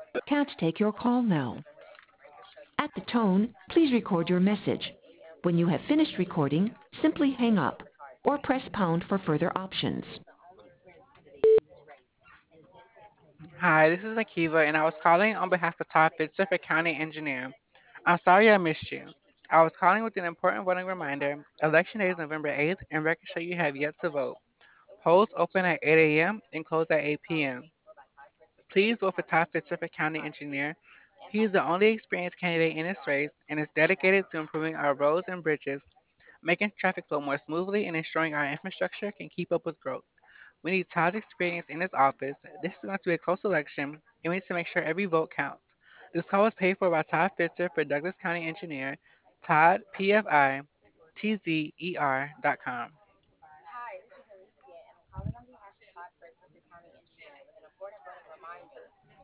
Can't take your call now. At the tone, please record your message. When you have finished recording, simply hang up or press pound for further options. Hi, this is Akiva, and I was calling on behalf of Todd Fitzer for County Engineer. I'm sorry I missed you. I was calling with an important voting reminder. Election Day is November 8th, and records show you have yet to vote. Polls open at 8 a.m. and close at 8 p.m. Please vote for Todd Fitzer for County Engineer. He is the only experienced candidate in this race and is dedicated to improving our roads and bridges, making traffic flow more smoothly, and ensuring our infrastructure can keep up with growth. We need Todd's experience in his office. This is going to be a close election, and we need to make sure every vote counts. This call was paid for by Todd Fitzer for Douglas County Engineer, Todd, PFI, TZER.com.